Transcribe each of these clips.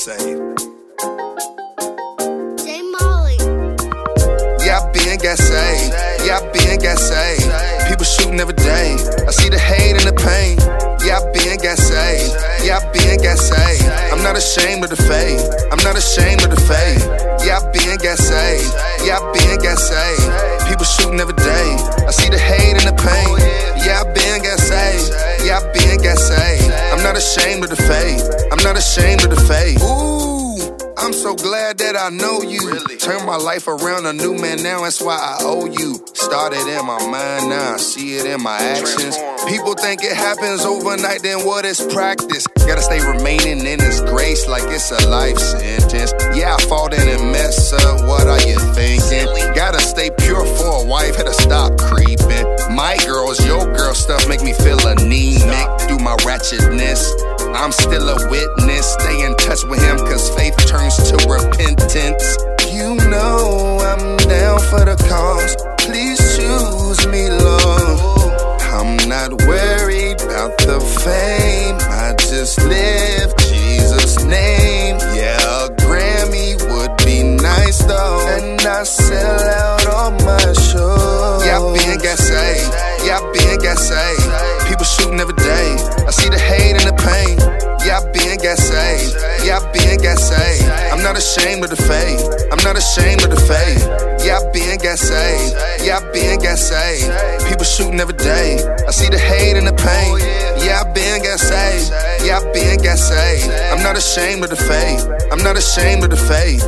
saved. J Molly. Yeah, I been got saved. Yeah, I been got saved. People shooting every day. I see the hate and the pain. Yeah, I been got saved. Yeah, I been got saved. I'm not ashamed of the faith. I'm not ashamed of the faith. Yeah, I been got saved. Yeah, I been got saved. People shooting every day. I see the hate and the pain. Yeah, I been got saved. Yeah, I been got saved. I'm not ashamed of the faith. I'm not ashamed of the faith. Ooh, I'm so glad that I know you. Turn my life around, a new man now, that's why I owe you. Started in my mind, now I see it in my actions. People think it happens overnight, then what is practice? Gotta stay remaining in His grace like it's a life sentence. Yeah, I fought in and mess up, what are you thinking? Gotta stay pure for a wife, had to stop creeping. My girls, your girl stuff make me feel anemic. Through my ratchetness, I'm still a witness. Stay in touch with Him, cause faith turns to repentance. You know I'm down for the cause. Please choose me, Lord. I'm not worried about the fame. I just live Jesus' name. Yeah, a Grammy would be nice though, and I sell out all my shows. Yeah, I been got saved. Yeah, I been got saved. People shooting every day. I see the hate and the pain. Yeah, I been got saved. Yeah, I been got saved. I'm not ashamed of the faith. I'm not ashamed of the faith. Yeah, I been got saved. Yeah, I been got saved. People shooting every day. I see the hate and the pain. Yeah, I been got saved. Yeah, I been got saved. I'm not ashamed of the faith. I'm not ashamed of the faith.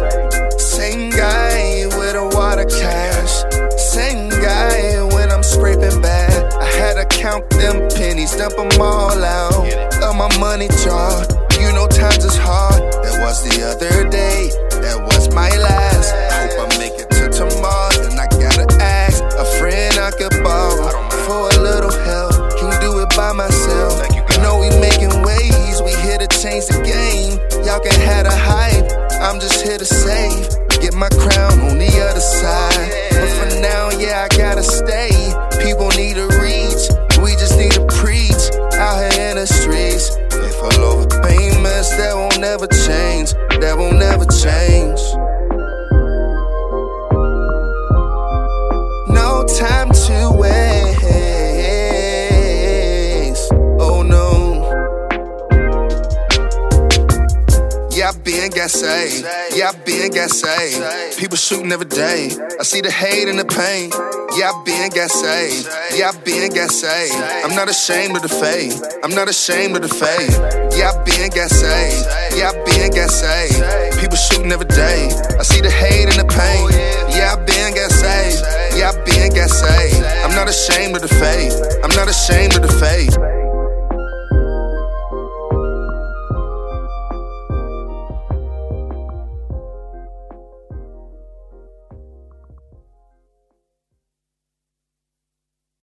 Same guy with a water cash. Same guy when I'm scraping bad. I had to count them pennies, dump them all out of my money jar. You know times is hard. That was the other day. That was my last. I hope I make it to tomorrow. Then I gotta ask a friend I could borrow for a little help. Can't do it by myself. You know we making waves. We here to change the game. Y'all can have the hype. I'm just here to save. Get my crown on the other side. But for now, yeah, I gotta stay. People need to reach. We just need to preach out here in the streets. Faithful over famous, that won't never change. That won't never change. No time to waste. Oh no. Yeah, I been got saved. Yeah, I been got saved. People shooting every day. I see the hate and the pain. Yeah, I been got saved. Yeah, I been got saved. I'm not ashamed of the faith. I'm not ashamed of the faith. Yeah, I been got saved. Yeah, I been got saved. People shooting every day. I see the hate and the pain. Yeah, I been got saved. Yeah, I been got saved. I'm not ashamed of the faith. I'm not ashamed of the faith.